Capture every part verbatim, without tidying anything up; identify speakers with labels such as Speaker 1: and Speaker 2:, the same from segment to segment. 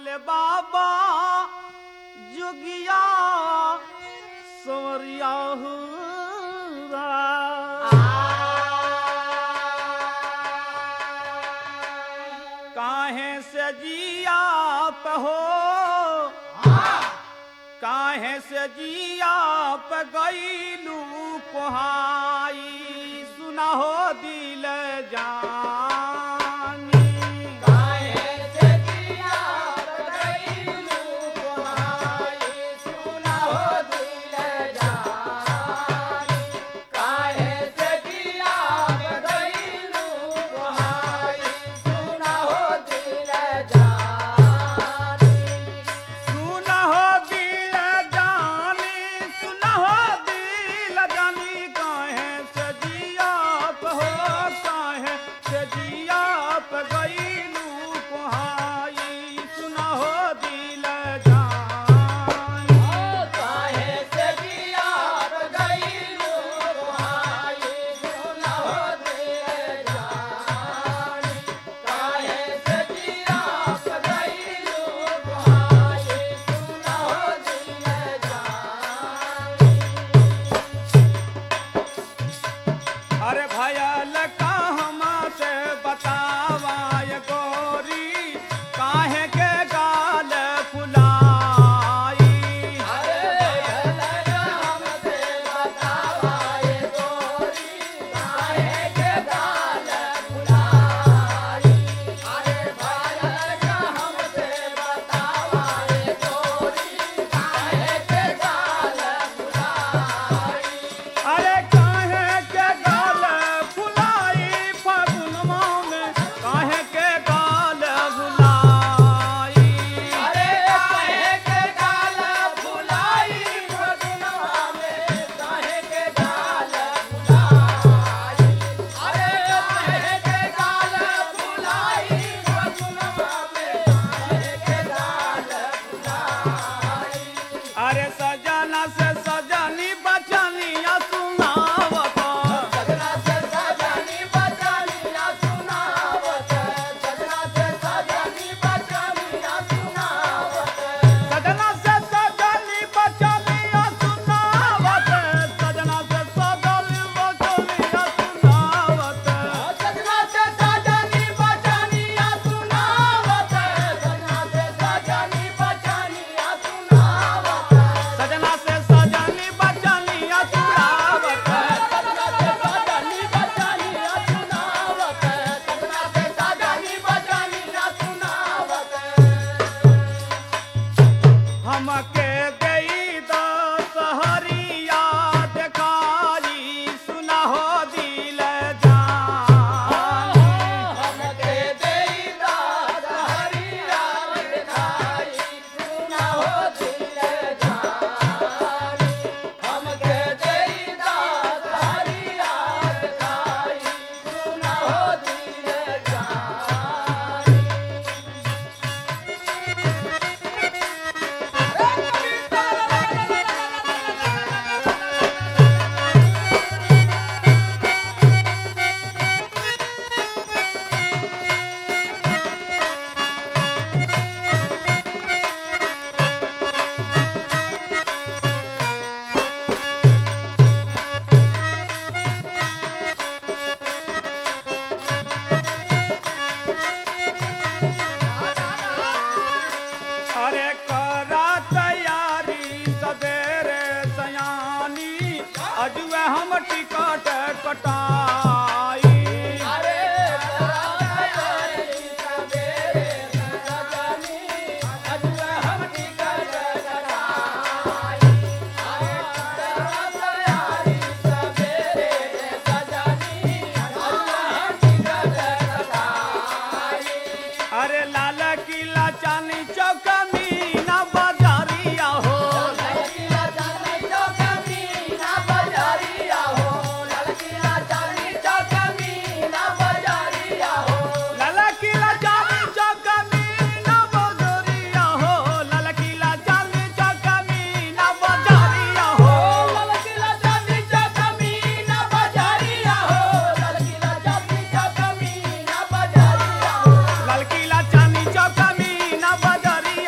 Speaker 1: ले बाबा जुगिया सवरिया हुरा। काहे से जिया पे हो काहे से जिया पे गईलू कोहाई सुना हो दिल जानी।
Speaker 2: काहे से जिया पे गईलू कोहाई सुना हो दिल जानी। काहे से जिया पे गईलू कोहाई सुना हो दिल जानी।
Speaker 1: सुना हो दिल जानी सुना हो दिल जानी। काहे से जिया पे हो काहे से जिया पे गईलू कोहाई सुना हो दिल जानी।
Speaker 2: काहे से जिया पे गईलू कोहाई सुना हो दिल जानी। काहे से जिया पे गईलू कोहाई सुना हो दिल जानी।
Speaker 1: अरे भयल का हमसे बतावा ये गोरी काहे के गाल फुलाई।
Speaker 2: अरे भैया हमसे बतावा ये गोरी काहे के गाल फुलाई। अरे भैया हमसे बतावा ये गोरी काहे के गाल फुलाई।
Speaker 1: अरे काहे के गाल फुलाई फागुनमा में काहे के गाल फुलाई।
Speaker 2: अरे काहे के गाल फुलाई फगुनवा में काहे के गाल फुलाई। अरे काहे के गाल फुलाई फगुनवा में काहे के गाल फुलाई।
Speaker 1: अरे सजना से सजनी बचनिया सुनावता।
Speaker 2: सजना से सजनी बचनिया सुनावत। सजना से सजनी बचनिया सुनावत।
Speaker 1: सजना से सजनी बचनिया सुनावत। सजना से सजनी बचनिया सुनावत।
Speaker 2: सजना से सजनी बचनिया सुनावत। सजना से सजनी बचनिया सुनावत।
Speaker 1: सजना से सजनी बचनिया सुनावत।
Speaker 2: सजना से सजनी बचनिया सुनावत। सजना से सजनी बचनिया सुनावत।
Speaker 1: हमके देई द सहरिया देखाई सुना हो दिल जानी।
Speaker 2: हमके देई दाद हरिया दिखाई सुना हो दिल जानी। हमके देई दाद हरिया दिखाई सुना हो दिल जानी।
Speaker 1: अरे करा तैयारी सवेरे सयानी अजुए हम टिकट कटाई।
Speaker 2: अरे तैयारी सवेरे सजनी अजुए हम टिकट कटाई। अरे तैयारी सवेरे सजनी अजुए हम टिकट कटाई।
Speaker 1: अरे लाल किला चांदी चौक मीना बाजारिया हो।
Speaker 2: लड़कियां जाने चौक मीना बाजारिया हो। लड़कियां जाने चौक मीना बाजारिया हो।
Speaker 1: लाल किला चांदी चौक मीना बाजारिया हो। लाल किला चांदी चौक मीना बाजारिया हो।
Speaker 2: लड़कियां जाने चौक मीना बाजारिया हो। लड़कियां जाने चौक मीना बाजारिया हो।
Speaker 1: लाल किला चांदी चौक मीना बाजारिया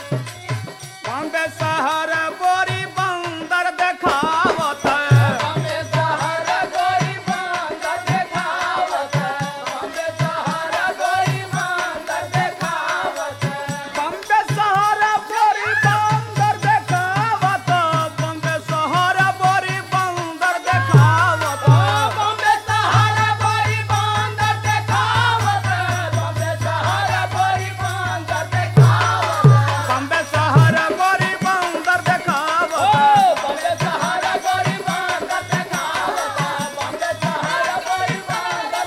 Speaker 1: बॉम्बे शहर बोरी बंदर देखावत
Speaker 2: बॉम्बे शहर गोरी बंदर देखावत बॉम्बे शहर गोरी बंदर देखावत
Speaker 1: बॉम्बे शहर बोरी बंदर देखावत बॉम्बे शहर बोरी बंदर देखावत
Speaker 2: बॉम्बे शहर गोरी बंदर देखावत बॉम्बे शहर गोरी बंदर देखावत
Speaker 1: बॉम्बे शहर बोरी बंदर देखावत
Speaker 2: बॉम्बे शहर गोरी बंदर देखावत बॉम्बे शहर गोरी बंदर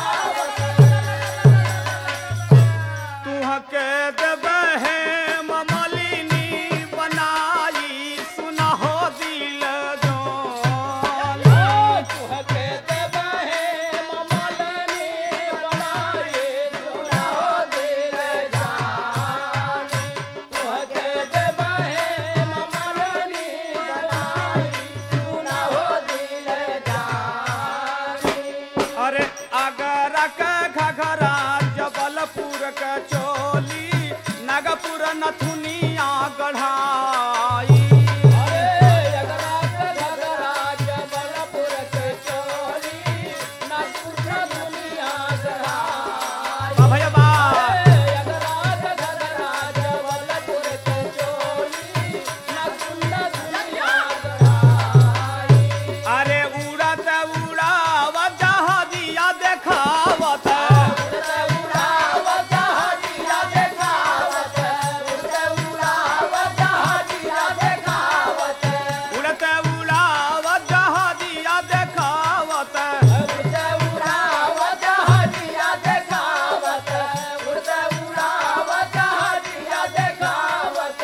Speaker 2: देखावत
Speaker 1: तुहके देवे है ममलिनी बनाई सुनहो दिल जोन
Speaker 2: तुहके देवे है ममलनी बनाई सुनाओ दिल जान तुहके देवे है ममलनी बनाई सुनाओ दिल जान
Speaker 1: अरे आगरा के घघरा जबलपुर के चोली नागपुर नथुनिया गढ़ाई
Speaker 2: अरे अगरा के घगरा जबलपुर के चोली नागपुर का दुनिया गराई
Speaker 1: बा भैया बा
Speaker 2: अगरा के घगरा जबलपुर के चोली नागपुर का दुनिया गराई
Speaker 1: अरे उड़त उड़ाव जहाजिया देखावत
Speaker 2: उड़ते उड़ावत जहाजिया देखावत उड़ते उड़ावत जहाजिया देखावत
Speaker 1: उड़त उड़ाव जहाजिया देखावत
Speaker 2: उड़ते उड़ावत जहाजिया देखावत उड़ते उड़ावत जहाजिया देखावत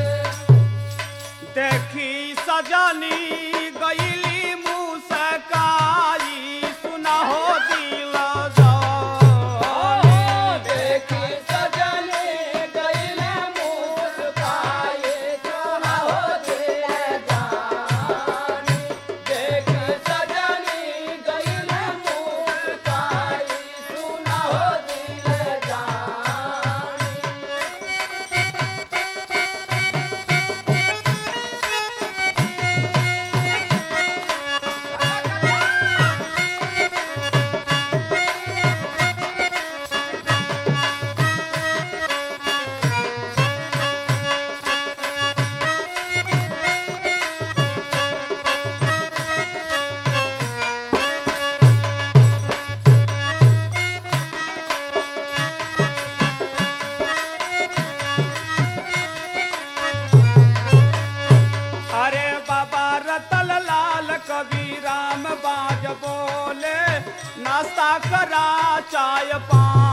Speaker 1: देखी सजनी गईली मुस्काई सुनहो दिल जोन
Speaker 2: देखी सजने गईले मुस्काए सोना हो दिल जान देखी सजने गईले मुस्काए सोना हो दिल जान
Speaker 1: अरे बाबा रतन लाल कबीराम बाज बोले नाश्ता करा चाय पान